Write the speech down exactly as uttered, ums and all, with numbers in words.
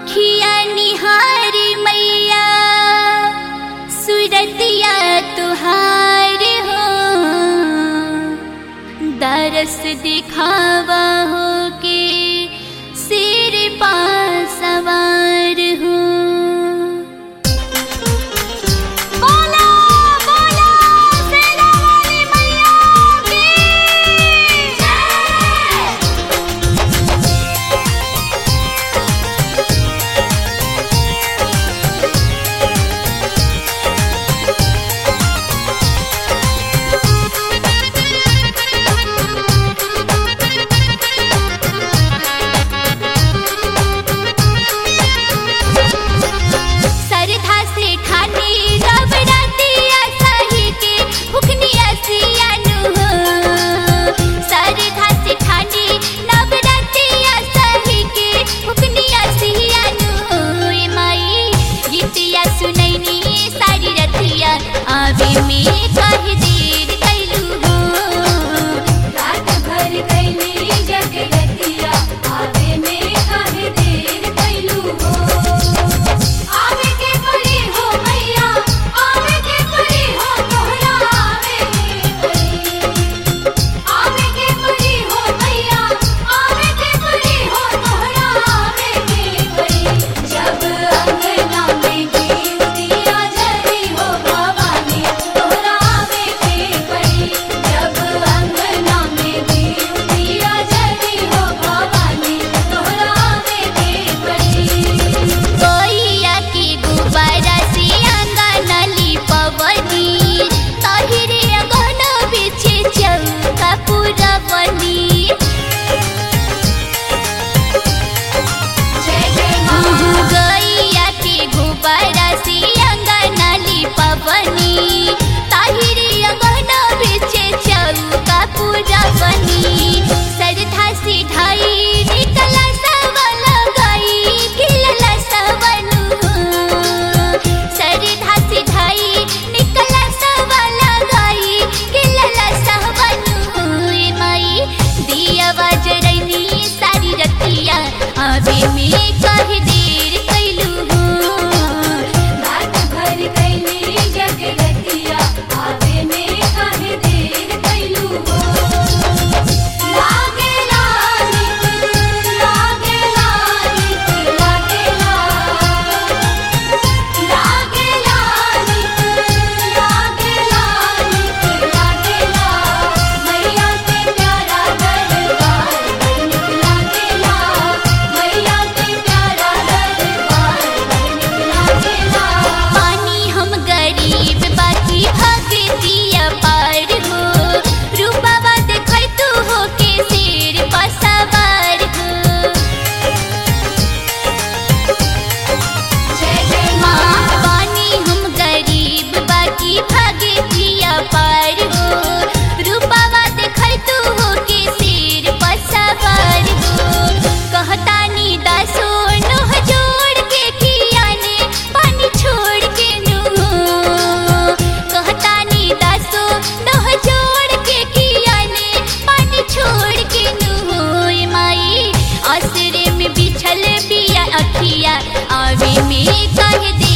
अखिया निहारी मैया सुरतिया तुहार हो, दरस दिखावा हो के सिर पा सवार हो। आवे में काहे देर कैलू हो, रात भर कैली जगरतिया, आवे में काहे देर कैलू हो। आवे के पड़ी हो मैया, आवे के पड़ी हो तोहरा, आवे के पड़ी, आवे के पड़ी हो मैया, आवे के पड़ी हो तोहरा, आवे के पड़ी। जब अंगना में दीप दिया जली हो भवानी, तोहरा आवे के पड़ी। जब अंगना में दीप दिया जली हो भवानी, तोहरा आवे के पड़ी। कोइया के गुब्बारा से अंगना लिपवनी, ताहिरे अंगना बिछे चौका पुरवनी। गैया के गुब्बारा से अंगना लिपवनी, ताहिरे अंगना बिछे चौका पुरवनी। सरधा से ढाई निकला सवल गई खिलला सवनु हो, सरधा से ढाई निकला सवल गई खिलला सवनु हो। माई दिया बजरनी सारी रतिया, आवे में काहे देर कैलू हो, रात भर कैली जगरतिया, आवे में काहे देर कैलू हो। लागे लानिक, लागे लानिक, लागे ला, लागे लानिक, लागे लानिक, लागे ला, मैया के प्यारा दरबार बड़ निक लागे ला, मैया के प्यारा दरबार बड़ निक लागे ला। पानी हम गरीब बाकी भगतिया पार हो, रूपावा देखै तू हो के शेर पर सवार हो। जय जय माँ। पानी हम गरीब बाकी भगतिया पार हो, रूपावा देखै तू हो के शेर पर सवार हो। कहतानी दासो नोह जोड़ के खियाने पानी छोड़ के नु हो, कहतानी दासो नोह जोड़ के खियाने पानी छोड़ के नु हो। माई आसरे में बिछल बिया अखिया, आवे में काहे